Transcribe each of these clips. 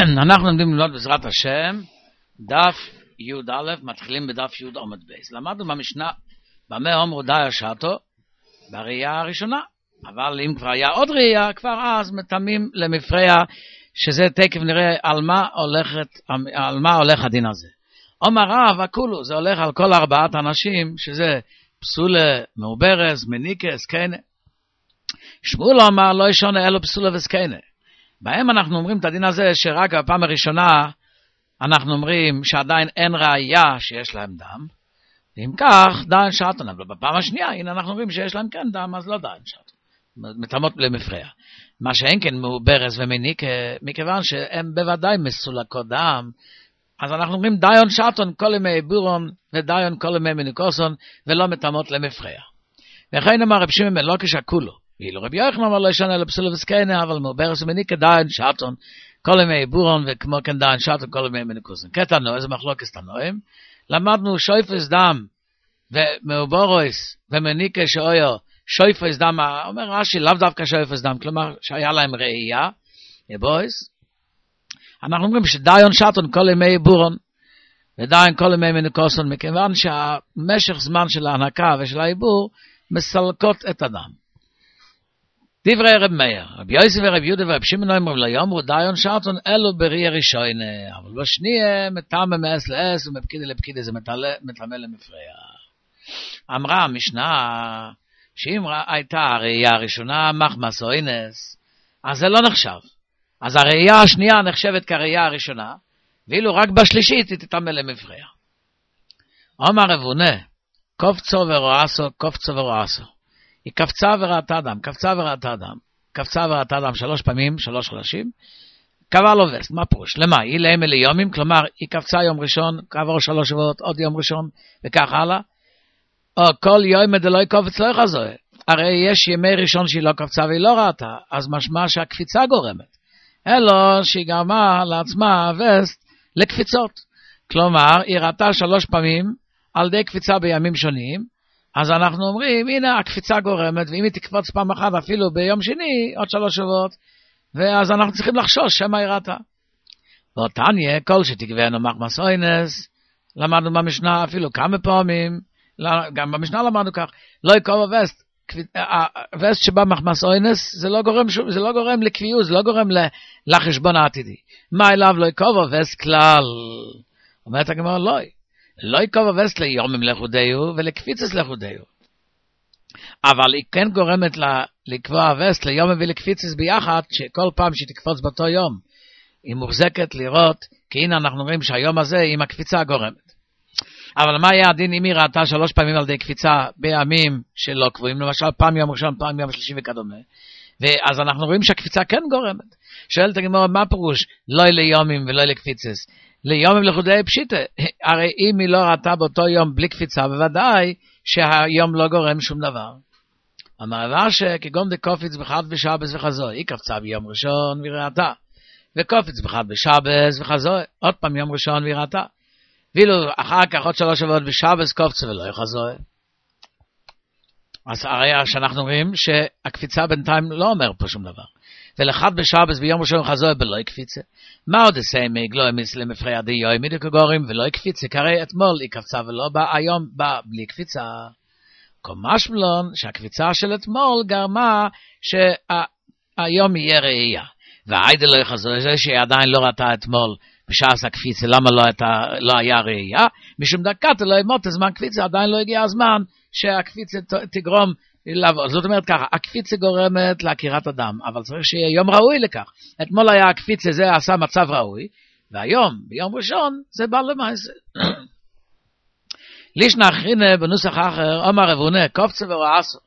אנחנו לומדים ללמוד בעזרת השם, דף י"א, מתחילים בדף י' עמוד בייס. למדנו במשנה, במה אומרו די שעתו, בראייה הראשונה. אבל אם כבר היה עוד ראייה, כבר אז מתאמים למפרע, שזה תקף נראה על מה הולך הדין הזה. אומר רב, הכולו, זה הולך על כל ארבעת אנשים, שזה פסולה, מעוברס, מניקס, זקנה. שמואל אמר, לא ישונה אלו פסולה וזקנה. בהם אנחנו אומרים את הדין הזה, שרק בפעם הראשונה, אנחנו אומרים שעדיין אין ראייה שיש להם דם, ואם כך, דיין שעתון, אבל בפעם השנייה, הנה אנחנו אומרים שיש להם כן דם, אז לא דיין שעתון. מתאמות למפרע. מה שאין כן מעוברס ומניקה, מכיוון שהם בוודאי מסולקות דם, אז אנחנו אומרים דיין שעתון כל ימי בורון, ודיין כל ימי מניקוסון, ולא מתאמות למפרע. וכן אמר רב שמעון בן לוקיש הכולו, ואילו רבי יוחנן אמר לא ישנה אלא פסולה וזקנה, אבל מעוברס ומניקה דיין שעתון כל ימי בורון, וכמו כן דיין שעתון כל ימי מניקוסון. כתנו, איזה מחלוקת תנועים? למדנו שויפס דם, ומעוברוס ומניקה שאויו, שויפס דם, אומר רש"י, לאו דווקא שויפס דם, כלומר שהיה להם ראייה, יבויס. אנחנו אומרים שדיין שעתון כל ימי בורון, ודיין כל ימי מניקוסון, מכיוון שהמשך זמן של ההנקה ושל העיבור, מסלקות את הדם. דברי רב מאיר, רב יוסף ורב יהודה ורב שמעון אומרים לא יאמרו דיין שעתון אלו בראייה ראשונה, אבל בשנייה מטמא מאס לאס ומפקידה לפקידה, זה מטמא למפרע. אמרה המשנה שאם הייתה הראייה הראשונה מחמס או אינס, אז זה לא נחשב. אז הראייה השנייה נחשבת כראייה הראשונה, ואילו רק בשלישית היא תטמא למפרע. אומר רב הונא, קופצו ורועסו. היא קפצה וראתה דם, קפצה וראתה דם 3 פעמים, 3 חודשים, קבע לו וסט, מה פירוש? למה? היא להם אלה יומים, כלומר, היא קפצה יום ראשון, כעבור 3 שבועות, עוד יום ראשון, וכך הלאה. או כל יום דלא יקופץ לא יחזור. הרי יש ימי ראשון שהיא לא קפצה והיא לא ראתה, אז משמע שהקפיצה גורמת. אלא שהיא גרמה לעצמה וסט לקפיצות. כלומר, היא ראתה 3 פעמים על ידי קפיצה בימים שונים, אז אנחנו אומרים, הנה הקפיצה גורמת, ואם היא תקפוץ פעם אחת אפילו ביום שני, עוד 3 שבועות, ואז אנחנו צריכים לחשוש שמה היא ראתה. ואותניה, כל שתקבענו מחמס או אינס, למדנו במשנה אפילו כמה פעמים, גם במשנה למדנו כך, לא יקוב הווסט, הווסט שבא מחמס או אינס, זה לא גורם לקביעות, זה לא גורם לחשבון העתידי. מה אליו לא יקוב הווסט כלל? אומרת הגמרא, לא יקוב הווסט ליומים לחודיו ולקפיצס לחודיו. אבל היא כן גורמת לקבוע הווסט ליומים ולקפיצס ביחד, שכל פעם שהיא תקפוץ באותו יום, היא מוחזקת לראות, כי הנה אנחנו רואים שהיום הזה עם הקפיצה גורמת. אבל מה היה הדין אם היא ראתה 3 פעמים על ידי קפיצה בימים שלא קבועים, למשל פעם יום ראשון, פעם יום שלישי וכדומה, ואז אנחנו רואים שהקפיצה כן גורמת. שואלת הגמרא, מה פירוש? לא ליומים ולא לקפיצס. ליומים לחודי פשיטה, הרי אם היא לא ראתה באותו יום בלי קפיצה, בוודאי שהיום לא גורם שום דבר. אמר שכגון דקופיץ בחד בשבס וחזוי, היא קפצה ביום ראשון והיא ראתה, וקופיץ בחד בשבס וחזוי, עוד פעם יום ראשון והיא ראתה, ואילו אחר כך עוד 3 שבועות בשבס קופצה ולא יחזוי. אז הרי שאנחנו רואים שהקפיצה בינתיים לא אומר פה שום דבר. ולחד בשבס ביום ראשון חזוי בלא יקפיצה. מה עוד עשי לא אמיס למפרע די יומי דקגורים ולא יקפיצה, כרי אתמול היא קפצה ולא בא, היום בא בלי קפיצה. קומש מלון שהקפיצה של אתמול גרמה שהיום יהיה ראייה. והעידה לא יחזוי, זה שהיא עדיין לא ראתה אתמול בשעס הקפיצה, למה לא היה ראייה? משום דקת לא ימות הזמן קפיצה, עדיין לא הגיע הזמן שהקפיצה תגרום לעבוד. זאת אומרת ככה, הקפיצה גורמת להכירת הדם, אבל צריך שיהיה יום ראוי לכך. אתמול היה הקפיצה, זה עשה מצב ראוי, והיום, ביום ראשון, זה בא למעשה. לישנה אחרינה בנוסח אחר, אומר רב הונא, קופצה ורועסו.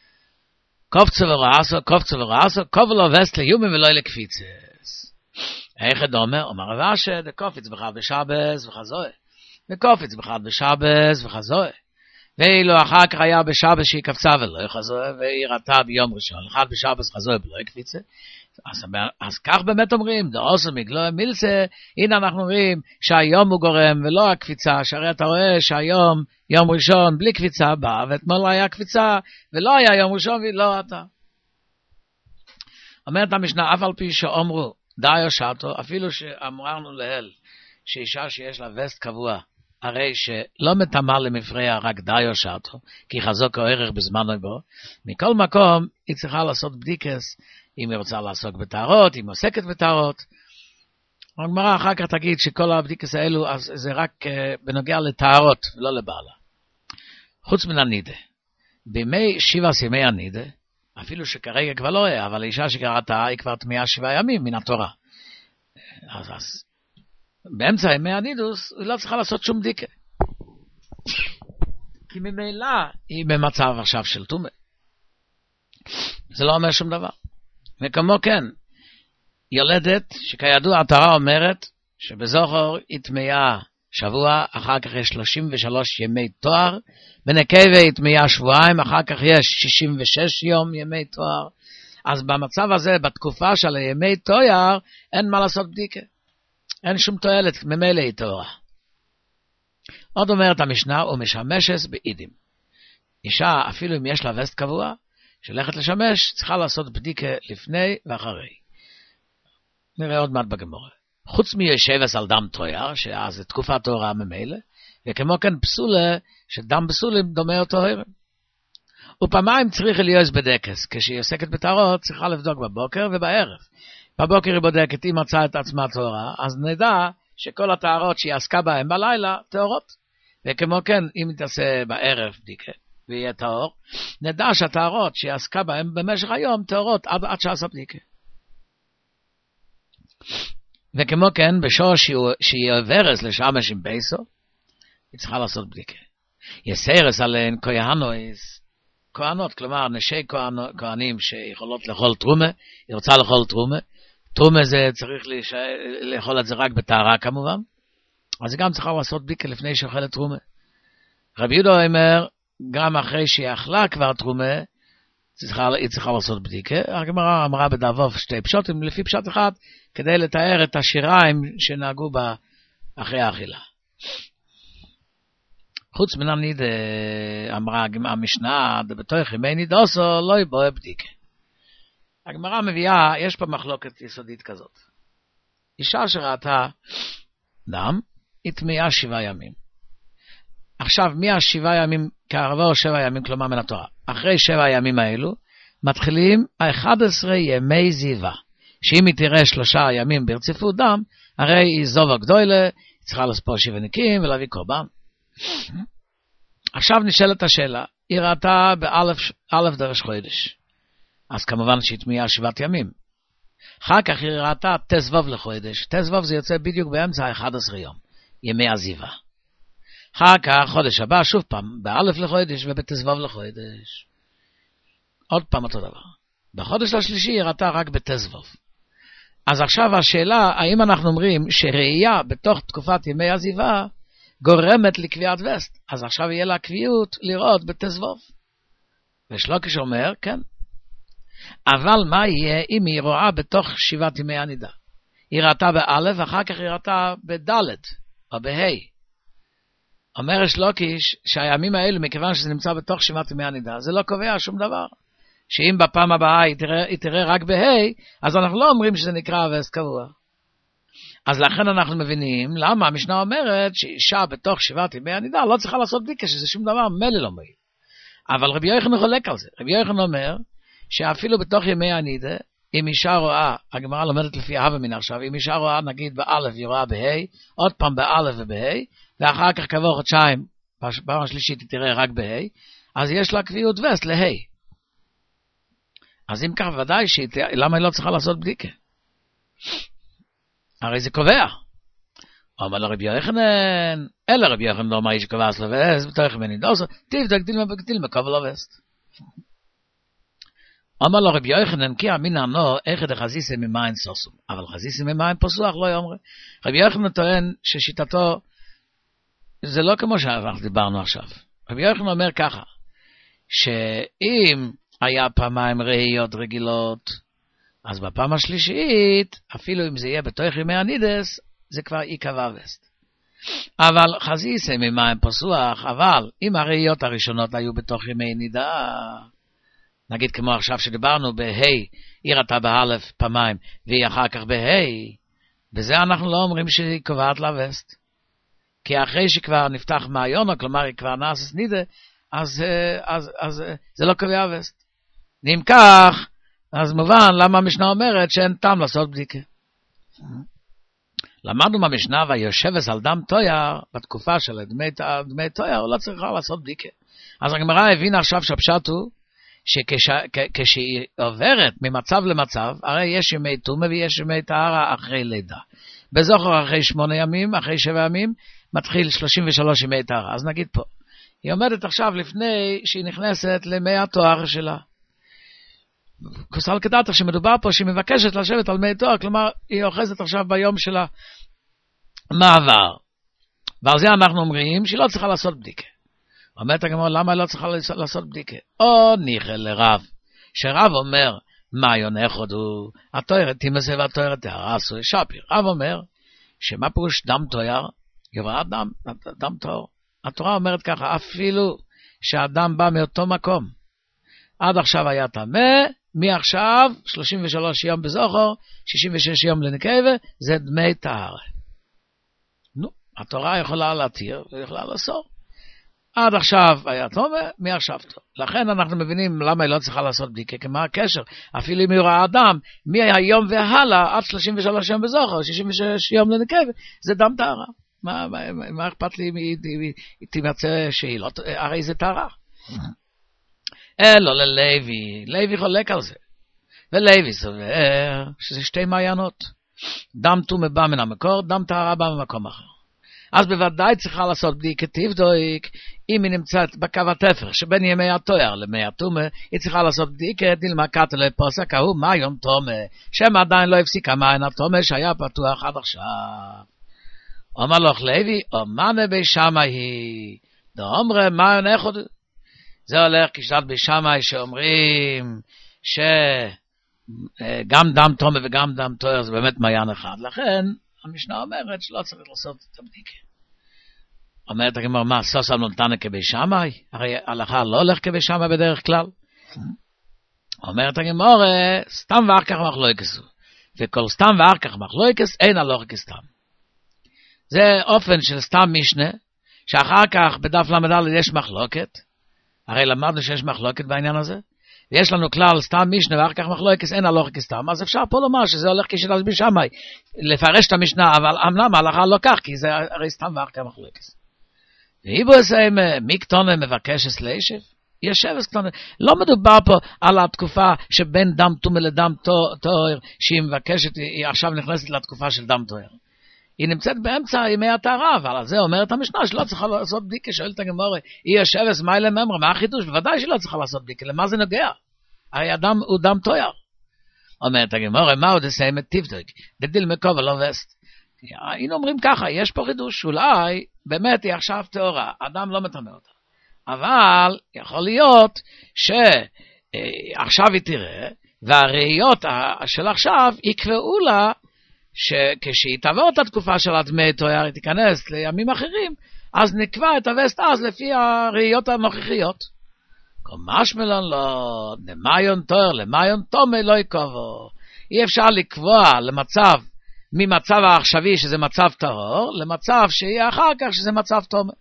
קופצה ורועסו, קובל וסט ליומים ולא לקפיצה. איך דומה? אומר רב אשי, דקופיץ בחד בשבס וחזוי. וקופיץ בחד בשבס וחזוי. ואילו אחר כך היה בשבס שהיא קפצה ולא יחזוי, והיא ראתה ביום ראשון, אחד בשבס חזוי ולא יקפיצה. אז כך באמת אומרים, דאוסו מגלוי מילסה, הנה אנחנו אומרים שהיום הוא גורם ולא הקפיצה, שהרי אתה רואה שהיום יום ראשון בלי קפיצה בא, ואתמול היה קפיצה ולא היה יום ראשון והיא לא ראתה. אומרת המשנה, אף על פי שאומרו דיו שטו, אפילו שאמרנו להל, שאישה שיש לה וסט קבוע, הרי שלא מטמא למפרע רק דיו שטו, כי חזוק או ערך בזמן בו, מכל מקום היא צריכה לעשות בדיקס, אם היא רוצה לעסוק בתארות, אם היא עוסקת בתארות. הגמרא אחר כך תגיד שכל הבדיקס האלו, אז זה רק בנוגע לתארות, לא לבעלה. חוץ מן הנידה. בימי 7 ימי הנידה, אפילו שכרגע כבר לא היה, אבל האישה שקראתה היא כבר תמיהה 7 ימים מן התורה. אז באמצע ימי הנידוס היא לא צריכה לעשות שום בדיקה. כי ממילא היא במצב עכשיו של טומאה. זה לא אומר שום דבר. וכמו כן, יולדת שכידוע התורה אומרת שבזוכר היא תמיהה שבוע, אחר כך יש 33 ימי תואר, בנקבה היא תמיהה שבועיים, אחר כך יש 66 יום ימי תואר. אז במצב הזה, בתקופה של ימי תואר, אין מה לעשות בדיקה. אין שום תועלת, ממילא היא תוארה. עוד אומרת המשנה, ומשמשת בעידים. אישה, אפילו אם יש לה וסט קבוע, שהולכת לשמש, צריכה לעשות בדיקה לפני ואחרי. נראה עוד מעט בגמרא. חוץ מישבס על דם תואר, שאז זה תקופת תוארה ממילא, וכמו כן פסולה, שדם פסולים דומה אותו הרים. ופעמיים צריך להיות בדקס, כשהיא עוסקת בתארות, צריכה לבדוק בבוקר ובערב. בבוקר היא בודקת, אם מצאה את עצמה תוארה, אז נדע שכל התארות שהיא עסקה בהן בלילה, תאורות. וכמו כן, אם היא תעשה בערב בדיקה, ויהיה תאור, נדע שהתארות שהיא עסקה בהן במשך היום, תאורות עד שעשה בדיקה. וכמו כן, בשור שהיא עוברת לשמש עם בייסו, היא צריכה לעשות בדיקה. יסרס עליהן כהנות, כלומר נשי כהנים שיכולות לאכול תרומה, היא רוצה לאכול תרומה, תרומה זה צריך לאכול את זה רק בתארה כמובן, אז היא גם צריכה לעשות בדיקה לפני שאוכלת תרומה. רבי יהודה אומר, גם אחרי שהיא אכלה כבר תרומה, היא צריכה לעשות בדיקה. הגמרא אמרה בדבוב 2 פשוטים, לפי פשט אחד, כדי לתאר את השיריים שנהגו בה אחרי האכילה. חוץ מן הנידה, אמרה המשנה, בתוך ימי נידוסו לא יבוא בדיקה. הגמרא מביאה, יש פה מחלוקת יסודית כזאת. אישה שראתה דם, היא תמיהה 7 ימים. עכשיו, מה7 ימים, כעבור 7 ימים, כלומר מן התורה. אחרי 7 ימים האלו, מתחילים 11 ימי זיווה. שאם היא תראה 3 ימים ברציפות דם, הרי היא זובה גדולה, היא צריכה לספור 7 נקים ולהביא קורבן. עכשיו נשאלת השאלה, היא ראתה באלף דרש חודש. אז כמובן שהיא תמיהה 7 ימים. אחר כך היא ראתה תזבוב לחודש. תזבוב זה יוצא בדיוק באמצע 11 יום, ימי הזיווה. אחר כך, חודש הבא, שוב פעם, באלף לחודש ובתזבוב לחודש. עוד פעם אותו דבר. בחודש השלישי היא ראתה רק בתזבוב. אז עכשיו השאלה, האם אנחנו אומרים שראייה בתוך תקופת ימי הזיווה גורמת לקביעת וסט? אז עכשיו יהיה לה קביעות לראות בתזבוב. ושלוקש אומר, כן. אבל מה יהיה אם היא רואה בתוך 7 ימי הנידה? היא ראתה באלף, אחר כך היא ראתה בדלת, או בהי. אומר שלוקיש שהימים האלו, מכיוון שזה נמצא בתוך 7 ימי הנידה, זה לא קובע שום דבר. שאם בפעם הבאה היא תראה רק בהי, אז אנחנו לא אומרים שזה נקרא וסט קבוע. אז לכן אנחנו מבינים למה המשנה אומרת שאישה בתוך 7 ימי הנידה לא צריכה לעשות בדיקה, שזה שום דבר מלא לא מועיל. אבל רבי יוחנן חולק על זה. רבי יוחנן אומר שאפילו בתוך ימי הנידה, אם אישה רואה, הגמרא לומדת לפי הווה מן עכשיו, אם אישה רואה נגיד באלף היא רואה בהי, עוד פעם באלף ובהי, ואחר כך כעבור חודשיים, פעם השלישית היא תראה רק בהי, אז יש לה קביעות וסט להי. אז אם כך ודאי, למה היא לא צריכה לעשות בדיקה? הרי זה קובע. אומר לרבי יוחנן, אלא רבי יוחנן לא מה איש קובע אסלו וסט, בתוך ימי נידוסו, תבדק דילמה קובל וסט. אומר לו רבי יוחנן, כי אמינא נו, איך דחזיסי ממים סוסום. אבל חזיסי ממים פסוח לא יאמר. רבי יוחנן טוען ששיטתו, זה לא כמו שאנחנו דיברנו עכשיו. רבי יוחנן אומר ככה, שאם היה פעמיים ראיות רגילות, אז בפעם השלישית, אפילו אם זה יהיה בתוך ימי הנידס, זה כבר יקבע וסט. אבל חזיסי ממים פסוח, אבל אם הראיות הראשונות היו בתוך ימי נידה, נגיד כמו עכשיו שדיברנו בהי, עיר אתה באלף פעמיים, והיא אחר כך בהי, בזה אנחנו לא אומרים שהיא קובעת לווסט. כי אחרי שכבר נפתח מעיונו, כלומר היא כבר נעשת נידה, אז זה לא קובע וסט. אם כך, אז מובן למה המשנה אומרת שאין טעם לעשות בדיקה. למדנו במשנה ויושבס על דם טויר, בתקופה של דמי טויר, הוא לא צריכה לעשות בדיקה. אז הגמרא הבינה עכשיו שהפשט הוא, שכשהיא עוברת ממצב למצב, הרי יש ימי טומאה ויש ימי טהרה אחרי לידה. בזוכר אחרי 8 ימים, אחרי 7 ימים, מתחיל 33 ימי טהרה. אז נגיד פה, היא עומדת עכשיו לפני שהיא נכנסת למי התואר שלה. כוסל כדאתה שמדובר פה שהיא מבקשת לשבת על מי תואר, כלומר היא אוחזת עכשיו ביום שלה מעבר. ועל זה אנחנו אומרים שהיא לא צריכה לעשות בדיקה. אומרת הגמרא, למה היא לא צריכה לעשות בדיקה? או ניחא לרב, שרב אומר, מה יונך עוד הוא, התוארת תימסה והתוארת תהרה עשוי שפיר. רב אומר, שמה פירוש דם תואר? יובא דם תואר. התורה אומרת ככה, אפילו שהאדם בא מאותו מקום, עד עכשיו היה טמא, מעכשיו 33 יום בזוכר, 66 יום לנקבה, זה דמי טהרה. נו, התורה יכולה להתיר ויכולה לאסור. עד עכשיו היה טומא, מעכשיו טוב. לכן אנחנו מבינים למה היא לא צריכה לעשות בדיקה, כי מה הקשר? אפילו אם היא רואה אדם, מהיום והלאה, עד 33 יום בזוכר, 66 יום לנקבה, זה דם טהרה. מה אכפת לי אם היא תימצא שהיא לא, הרי זה טהרה. אלו ללוי, לוי חולק על זה. ולוי סובר שזה 2 מעיינות. דם טומאה בא מן המקור, דם טהרה בא ממקום אחר. אז בוודאי צריכה לעשות בדיקה תבדוק, אם היא נמצאת בקו התפר שבין ימי התואר למי הטומאה, היא צריכה לעשות בדיקה, דילמה קטלה פוסק ההוא מעיון טומאה, שם עדיין לא הפסיקה מעיין הטומאה שהיה פתוח עד עכשיו. אומר לך לוי, אומנה בשמאי, דאמרה מעיון אחד. זה הולך כשת בשמאי שאומרים שגם דם טומאה וגם דם טוהר זה באמת מעיין אחד. לכן המשנה אומרת שלא צריך לעשות את הבדיקה. אומרת הגמרא, מה, סוסם נתנה כבשמאי? הרי הלכה לא הולך כבשמאי בדרך כלל. אומרת הגמרא, סתם ואחר כך מחלוקס. וכל סתם ואחר כך מחלוקס אין הלכה כסתם. זה אופן של סתם משנה, שאחר כך בדף למד יש מחלוקת. הרי למדנו שיש מחלוקת בעניין הזה. ויש לנו כלל סתם משנה ואחר כך מחלוקת אין הלכה כסתם. אז אפשר פה לומר שזה הולך כשיטת בשמאי. לפרש את המשנה, אבל אמנם ההלכה לא כך, כי זה הרי סתם ואחר כך מחלוקת. ואיבו עושים מי קטונה מבקש אסליישב? יושב אסקטונה. לא מדובר פה על התקופה שבין דם טומאה לדם טוהר, שהיא מבקשת, היא עכשיו נכנסת לתקופה של דם טוהר. היא נמצאת באמצע ימי הטהרה, אבל על זה אומרת המשנה שלא צריכה לעשות בדיקה, שואלת הגמרא, היא יושבת מיילה ממרה, מה החידוש? בוודאי שלא צריכה לעשות בדיקה, למה זה נוגע? הרי אדם הוא דם טוהר. אומרת הגמרא, מה עוד עושה את תבדוק? דדיל מקוב ולא וסט. היינו אומרים ככה, יש פה חידוש, אולי באמת היא עכשיו טהורה, אדם לא מטמא אותה. אבל יכול להיות שעכשיו היא תראה, והראיות של עכשיו יקבעו לה, שכשהיא תעבור את התקופה של הדמי טוהר, היא תיכנס לימים אחרים, אז נקבע את הווסט אז לפי הראיות הנוכחיות. משמלון לא, למעיון טוהר, למעיון טומא לא יקובו. אי אפשר לקבוע למצב, ממצב העכשווי שזה מצב טהור, למצב שיהיה אחר כך שזה מצב טומא.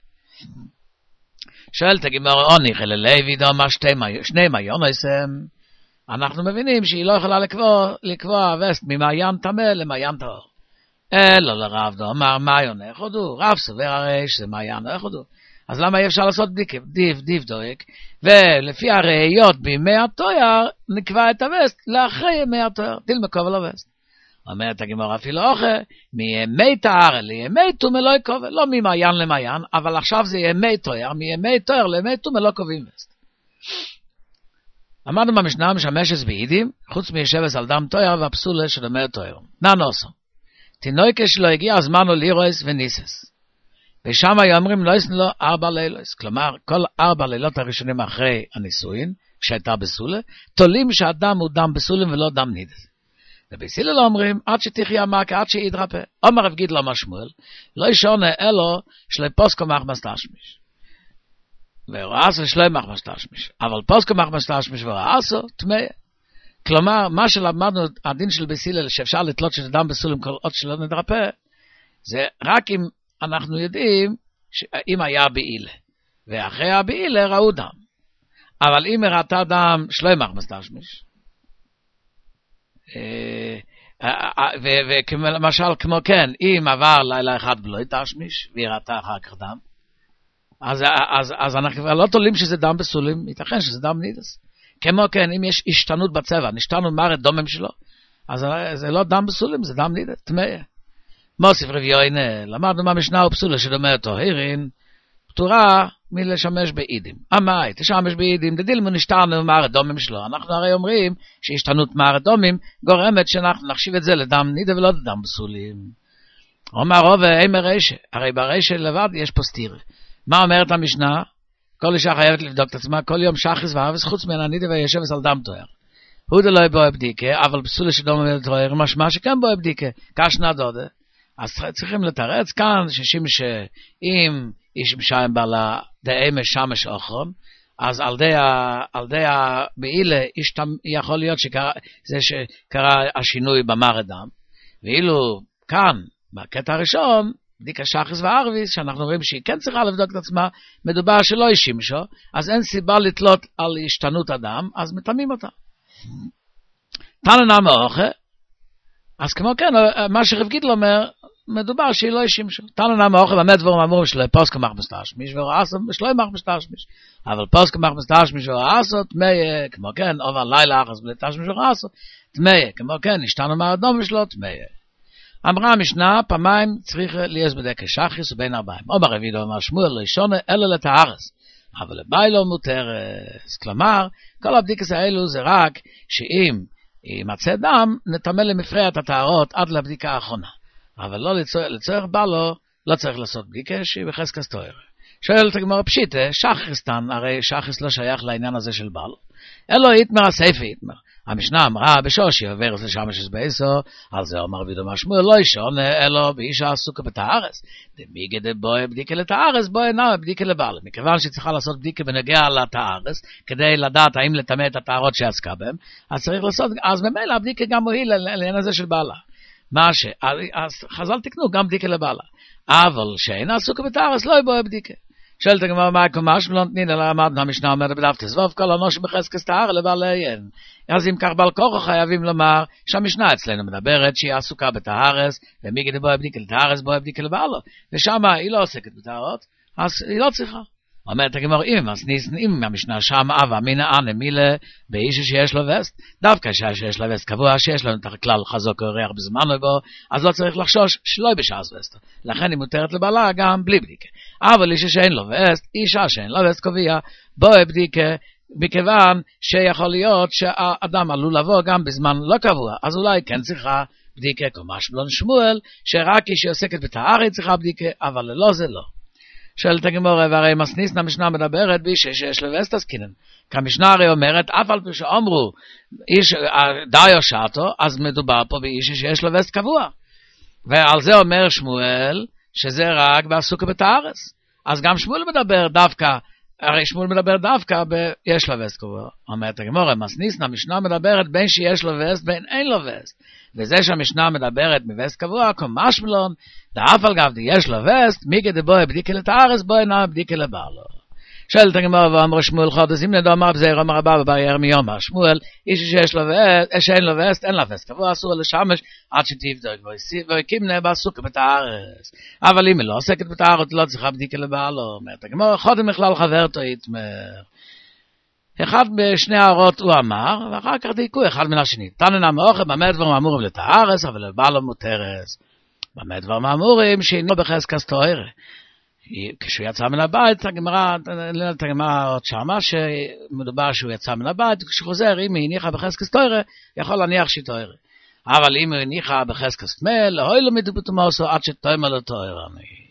שואלת הגמרא, אוניך ללוי דומה 2 מעיונויסם. אנחנו מבינים שהיא לא יכולה לקבוע וסט ממעיין טמא למעיין טהור. אלא לרב דאמר מעיין אחד הוא, רב סובר הרי שזה מעיין אחד הוא. אז למה אי אפשר לעשות בדיקה? דבדוק, ולפי הראיות בימי הטוהר נקבע את הווסט לאחרי ימי הטוהר, תלמקוב על הווסט. אומרת הגמרא אפילו אוכל, מימי טהרה לימי טומאה לא יקובע, לא ממעיין למעיין, אבל עכשיו זה ימי טוהר, מימי טוהר לימי טומאה לא קובעים וסט. למדנו במשנה משמשת בעידים, חוץ מישבס על דם טוהר והפסולה של ימי טוהר. ננוסו, תינוקה שלא הגיע הזמנו לירויס וניסס. ושם אומרים לא יסנו לו 4 לילות, כלומר כל 4 לילות הראשונים אחרי הנישואין, כשהייתה בסולה, תולים שהדם הוא דם בסולים ולא דם נידס. ובסילה לא אומרים, עד שתחיה מכה, עד שיתרפא. אומר רב גידלא אמר שמואל, לא ישונה אלו שלפוסקו מחמס תשמיש. ורעסו שלא מחמס תשמיש. אבל פוסקו מחמס תשמיש ורעסו תמיה. כלומר, מה שלמדנו, הדין של בסילל, שאפשר לתלות שזה דם בסולים כל עוד שלא נדרפא, זה רק אם אנחנו יודעים, אם היה בעילה. ואחרי הבעילה ראו דם. אבל אם הראתה דם שלא מחמס תשמיש, ולמשל כמו כן, אם עבר לילה אחד בלא תשמיש, והיא ראתה אחר כך דם, אז אנחנו כבר לא תולים שזה דם בסולים, ייתכן שזה דם נידס. כמו כן, אם יש השתנות בצבע, נשתנו מרת דומם שלו, אז זה לא דם בסולים, זה דם נידס, תמיה. מוסיף רב יוינה, למדנו מהמשנה ופסולה שדומה טוהרין, פטורה מלשמש בעידים. אמאי, תשמש בעידים, דדילמו נשתנו מרת דומם שלו. אנחנו הרי אומרים שהשתנות מרת דומם גורמת שאנחנו נחשיב את זה לדם נידה ולא לדם בסולים. אומר רוב אימא רשע, הרי ברשע לבד יש פה סתיר. מה אומרת המשנה? כל אישה חייבת לבדוק את עצמה, כל יום שחס וערבס חוץ מן הנידה וישבס על דם טוהר. הוא דלוי בו הבדיקה, אבל פסולה שדומה ולטוהר, משמע שכן בו הבדיקה, קשנה דודה. אז צריכים לתרץ כאן, ששים שאם איש משיים בעלה דאמש שמש אוכרון, אז על די הבעילה יכול להיות זה שקרה השינוי במרת דם, ואילו כאן, בקטע הראשון, בדיקה שחס וערביס, שאנחנו רואים שהיא כן צריכה לבדוק את עצמה, מדובר שלא ישימשו, אז אין סיבה לתלות על השתנות הדם, אז מתאמים אותה. תנא מאוכה, אז כמו כן, מה שרב גידל אומר, מדובר שהיא לא ישימשו. תנא מאוכה, באמת דברים אמורים שלא פוסק מחמס תשמיש, ורעסו שלא מחמס תשמיש. אבל פוסק מחמס תשמיש ורעסו, תמיה, כמו כן, עובר לילה אחס בלי תשמיש ורעסו, תמיה, כמו כן, השתנו מהאדום שלו, תמיה. אמרה המשנה, פעמיים צריך ליאס בדקה שחס ובין 40. אומר רבי דומר שמואל לא ישונה אלא לתארס, אבל לבעילו לא מותרס. כלומר, כל הבדיקס האלו זה רק שאם יימצא דם, נתמל למפרע את התארות עד לבדיקה האחרונה. אבל לא לצורך בעלו, לא צריך לעשות בדיקה שהיא בחזקת תואר. שואלת הגמרא פשיטה, שחסתן, הרי שחס לא שייך לעניין הזה של בעל. אלו יתמר הסייפה יתמר. המשנה אמרה בשושי עברס לשמש בעשו, על זה אומר רבי דומר שמואל לא ישון אלו באישה עסוקה בתארס. דמיגה דבואה בדיקה לתארס, בואה נאו בדיקה לבעל. מכיוון שצריכה לעשות בדיקה בנגיע לתארס, כדי לדעת האם לטמא את התארות שעסקה בהם, אז צריך לעשות, אז ממילא הבדיקה גם מועיל לעניין הזה של בעלה. אז חז"ל תקנו גם בדיקה לבעלה. אבל שאינה עסוקה בתארס לא יבואה בדיקה. שואלת הגמרא מה קומש ולא נתנין אלא למדנו המשנה אומרת בדף תזבוב כל אנוש בחזקת תאר לבעליהן. אז אם כך בעל כורח חייבים לומר שהמשנה אצלנו מדברת שהיא עסוקה בתארס ומיגד בואה בדיקה לתארס בואה בדיקה לבעלו, ושם היא לא עוסקת בתארות, אז היא לא צריכה. אומרת הגמרא אם המשנה שם אבה מן האנה מילה באיש שיש לו וסט, דווקא שיש לו וסט קבוע שיש לנו את הכלל חזוק וריח בזמן בו, אז לא צריך לחשוש שלא בשעס וסט, לכן היא מותרת לבעלה גם בלי בדיקה. אבל אישה שאין לו וסט, אישה שאין לו וסט קובע בואה בדיקה, מכיוון שיכול להיות שהאדם עלול לבוא גם בזמן לא קבוע, אז אולי כן צריכה בדיקה כמו שבלון שמואל, שרק כשהיא עוסקת בתאר היא צריכה בדיקה, אבל לא זה לא. שואלת הגמרא, והרי מסניס המשנה מדברת באישה שיש לו וסט עסקינן. כי המשנה הרי אומרת, אף על פי שאומרו דיו שעתו, אז מדובר פה באישה שיש לו וסט קבוע. ועל זה אומר שמואל, שזה רק בעסוקה בתארס. אז גם שמואל מדבר דווקא, הרי שמואל מדבר דווקא יש לו וסט קבוע. אומרת הגמרא, מסניס המשנה מדברת בין שיש לו וסט בין אין לו וסט. וזה שהמשנה מדברת מווסט קבוע, כמו משמלון, דאף על גב יש לו וסט, מיגה דבואה בדיקה לתארס, בואה נא בדיקה לבעלו. שואלת הגמרא ואמר שמואל חודש, אם נדע אמר בזעיר אמר רבא בבר ירמיהו אמר שמואל, איש שיש לו וסט, שאין לו וסט, אין לו וסט קבוע, אסור לשמש, עד שתבדוק, וקימנה בעסוקה בתארס. אבל אם היא לא עוסקת בתארות, לא צריכה בדיקה לבעלו. אומרת הגמרא, חודם בכלל חברתו יתמר. אחד בשני הערות הוא אמר, ואחר כך דייקו אחד מן השני. תנא מאוכה, במה דברים אמורים לתארס, אבל לבעלו מותרס. במה דברים אמורים שאינו בחזקת תואר. כשהוא יצא מן הבית, הגמרא עוד שמה שמדובר שהוא יצא מן הבית, כשחוזר, אם היא הניחה בחזקת תואר, יכול להניח שהיא תואר. אבל אם היא הניחה בחזקת מל, הוי לו מדבוט מוסו עד שתואר לו תואר.